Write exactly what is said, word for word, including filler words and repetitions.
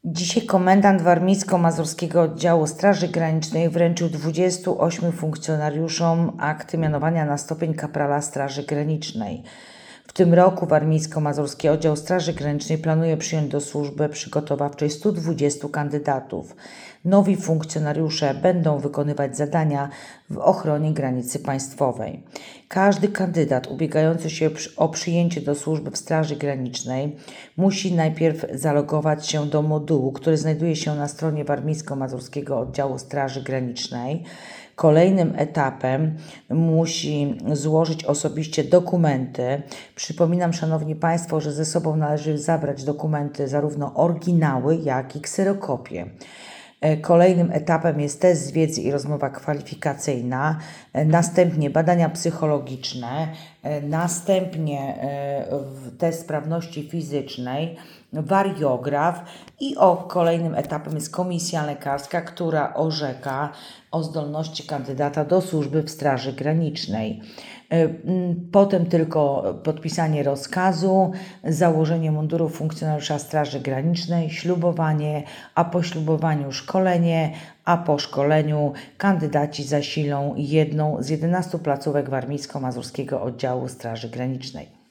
Dzisiaj komendant Warmińsko-Mazurskiego Oddziału Straży Granicznej wręczył dwudziestu ośmiu funkcjonariuszom akty mianowania na stopień kaprala Straży Granicznej. W tym roku Warmińsko-Mazurski Oddział Straży Granicznej planuje przyjąć do służby przygotowawczej stu dwudziestu kandydatów. Nowi funkcjonariusze będą wykonywać zadania w ochronie granicy państwowej. Każdy kandydat ubiegający się o przyjęcie do służby w Straży Granicznej musi najpierw zalogować się do modułu, który znajduje się na stronie Warmińsko-Mazurskiego Oddziału Straży Granicznej. Kolejnym etapem musi złożyć osobiście dokumenty. Przypominam, Szanowni Państwo, że ze sobą należy zabrać dokumenty, zarówno oryginały, jak i kserokopie. Kolejnym etapem jest test z wiedzy i rozmowa kwalifikacyjna, następnie badania psychologiczne, następnie test sprawności fizycznej, wariograf i o kolejnym etapem jest komisja lekarska, która orzeka o zdolności kandydata do służby w Straży Granicznej. Potem tylko podpisanie rozkazu, założenie munduru funkcjonariusza Straży Granicznej, ślubowanie, a po ślubowaniu szkolenie, a po szkoleniu kandydaci zasilą jedną z jedenastu placówek Warmińsko-Mazurskiego Oddziału Straży Granicznej.